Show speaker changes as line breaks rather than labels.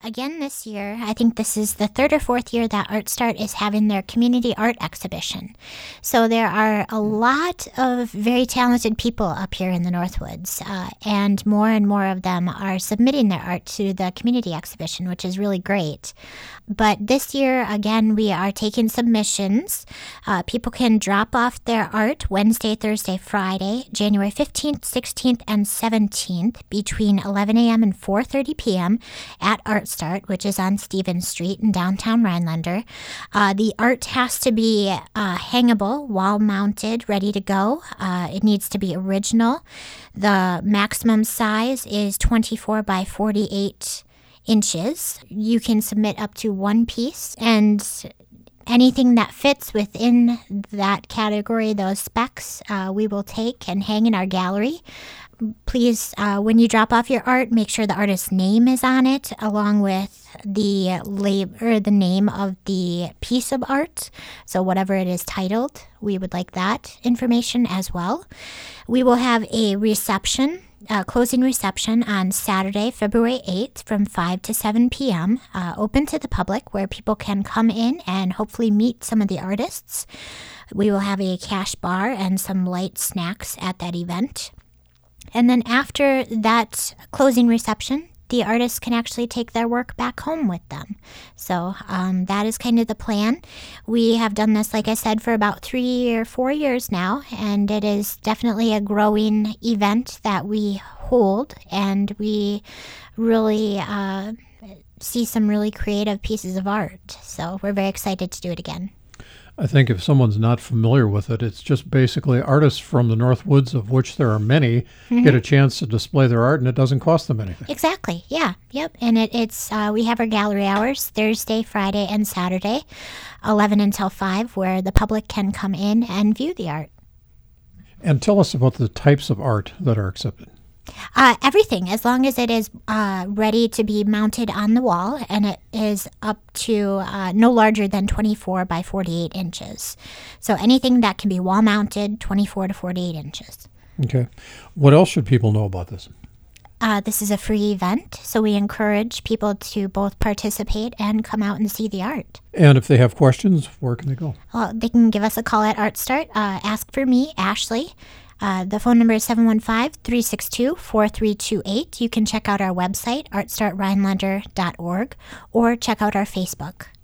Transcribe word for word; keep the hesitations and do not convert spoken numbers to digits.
again this year, I think this is the third or fourth year that ArtStart is having their community art exhibition. So there are a lot of very talented people up here in the Northwoods, uh, and more and more of them are submitting their art to the community exhibition, which is really great. But this year, again, we are taking submissions. Uh, people can drop off their art Wednesday, Thursday, Friday, January fifteenth, sixteenth, and seventeenth between eleven a.m. and four thirty p.m. at ArtStart, which is on Stevens Street in downtown Rhinelander. Uh, the art has to be uh, hangable, wall-mounted, ready to go. Uh, it needs to be original. The maximum size is twenty-four by forty-eight inches. You can submit up to one piece, and anything that fits within that category, those specs, uh, we will take and hang in our gallery. Please, uh, when you drop off your art, make sure the artist's name is on it, along with the lab- or the name of the piece of art. So whatever it is titled, we would like that information as well. We will have a reception, a closing reception on Saturday, February eighth from five to seven p.m., uh, open to the public, where people can come in and hopefully meet some of the artists. We will have a cash bar and some light snacks at that event. And then after that closing reception, the artists can actually take their work back home with them. So um, that is kind of the plan. We have done this, like I said, for about three or four years now, and it is definitely a growing event that we hold, and we really uh, see some really creative pieces of art. So we're very excited to do it again.
I think if someone's not familiar with it, it's just basically artists from the Northwoods, of which there are many, mm-hmm. get a chance to display their art, and it doesn't cost them anything.
Exactly. Yeah. Yep. And it, it's uh, we have our gallery hours Thursday, Friday, and Saturday, eleven until five, where the public can come in and view the art.
And tell us about the types of art that are accepted.
Uh, everything, as long as it is uh, ready to be mounted on the wall, and it is up to uh, no larger than twenty-four by forty-eight inches. So anything that can be wall mounted, twenty-four to forty-eight inches.
Okay. What else should people know about this?
Uh, this is a free event, so we encourage people to both participate and come out and see the art.
And if they have questions, where can they go?
Well, they can give us a call at ArtStart. Uh, ask for me, Ashley. Uh, the phone number is seven one five, three six two, four three two eight. You can check out our website, art start rhinelander dot org, or check out our Facebook.